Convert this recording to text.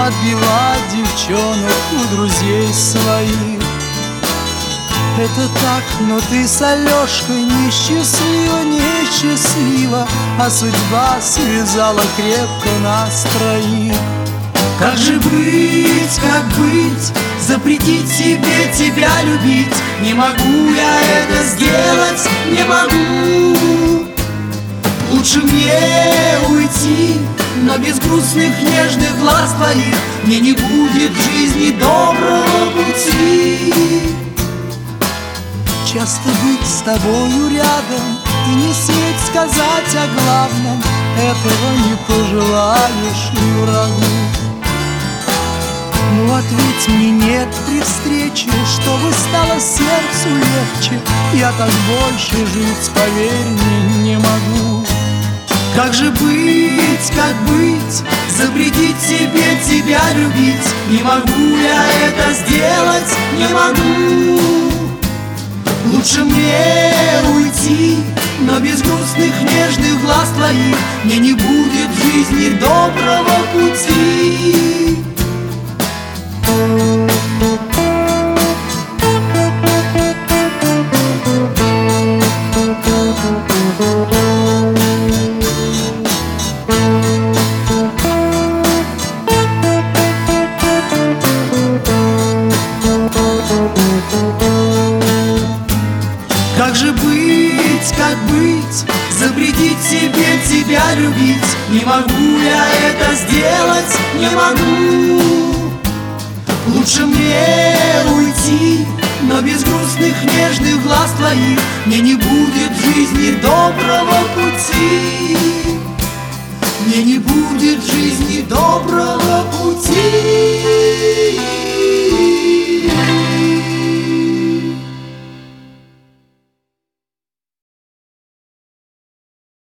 отбивать девчонок у друзей своих. Это так, но ты с Алешкой несчастлива, несчастлива, а судьба связала крепко нас троих. Как же быть, как быть, запретить себе тебя любить? Не могу я это сделать, не могу. Лучше мне уйти, но без грустных нежных глаз твоих мне не будет в жизни доброго пути. Часто быть с тобою рядом и не сметь сказать о главном, этого не пожелаешь и врагу. Ну ответь мне нет при встрече, чтобы стало сердцу легче. Я так больше жить, поверь мне, не могу. Как же быть, как быть, запретить себе тебя любить? Не могу я это сделать, не могу. Лучше мне уйти, но без грустных нежных глаз твоих мне не будет в жизни доброго пути. Как же быть, как быть, запретить себе тебя любить? Не могу я это сделать, не могу. Лучше мне уйти, но без грустных нежных глаз твоих мне не будет в жизни доброго пути. Мне не будет в жизни доброго пути.